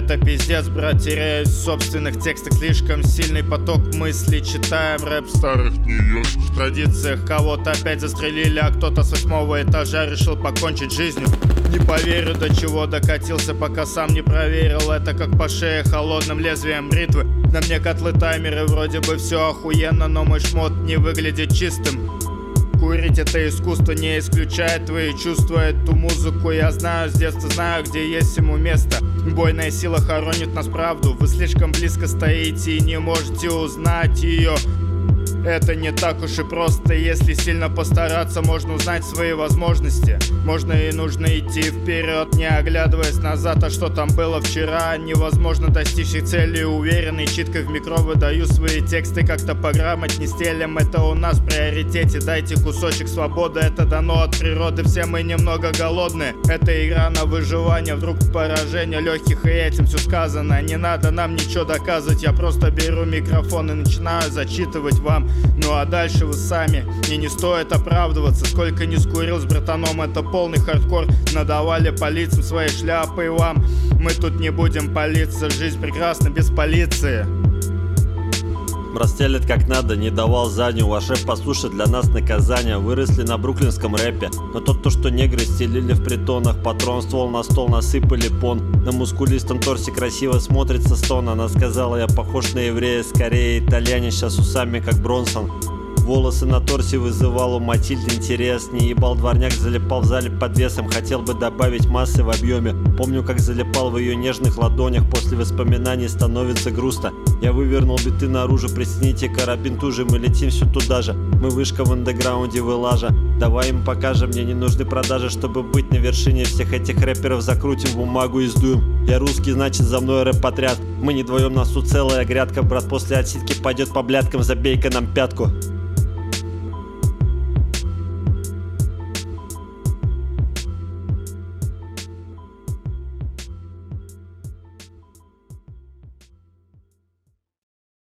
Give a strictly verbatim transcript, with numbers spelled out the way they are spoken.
Это пиздец, брат, теряюсь в собственных текстах. Слишком сильный поток мыслей. Читаем рэп старых нью-йоркских. В традициях кого-то опять застрелили, а кто-то с восьмого этажа решил покончить жизнью. Не поверю, до чего докатился, пока сам не проверил. Это как по шее холодным лезвием бритвы. На мне котлы таймеры, вроде бы все охуенно, но мой шмот не выглядит чистым. Курить это искусство не исключает твои чувства. Эту музыку я знаю с детства, знаю, где есть ему место. Бойная сила хоронит нас правду. Вы слишком близко стоите и не можете узнать ее. Это не так уж и просто. Если сильно постараться, можно узнать свои возможности. Можно и нужно идти вперед, не оглядываясь назад. А что там было вчера? Невозможно достичь их цели. Уверенный, читко в микро выдаю свои тексты. Как-то пограмотней стелем, это у нас в приоритете. Дайте кусочек свободы, это дано от природы. Все мы немного голодные. Это игра на выживание, вдруг поражение легких, и этим все сказано. Не надо нам ничего доказывать. Я просто беру микрофон и начинаю зачитывать вам. Ну а дальше вы сами. И не стоит оправдываться. Сколько не скурил с братаном, это полный хардкор. Надавали по лицам своей шляпы вам. Мы тут не будем палиться. Жизнь прекрасна без полиции. Растелит как надо, не давал заднюю. А шеф, послушай, для нас наказание. Выросли на бруклинском рэпе, но тот, то, что негры стелили в притонах. Патрон, ствол на стол, насыпали пон. На мускулистом торсе красиво смотрится стон. Она сказала, я похож на еврея, скорее итальянин, сейчас усами как Бронсон. Волосы на торсе вызывал у Матильды интерес. Не ебал дворняк, залипал в зале под весом. Хотел бы добавить массы в объеме. Помню, как залипал в ее нежных ладонях. После воспоминаний становится грустно. Я вывернул биты наружу, присните карабин туже. Мы летим все туда же. Мы вышка в андеграунде вылажа. Давай им покажем, мне не нужны продажи. Чтобы быть на вершине всех этих рэперов, закрутим бумагу и сдуем. Я русский, значит за мной рэп-отряд. Мы не вдвоем, нас тут целая грядка. Брат, после отсидки пойдет по блядкам, забей-ка нам пятку.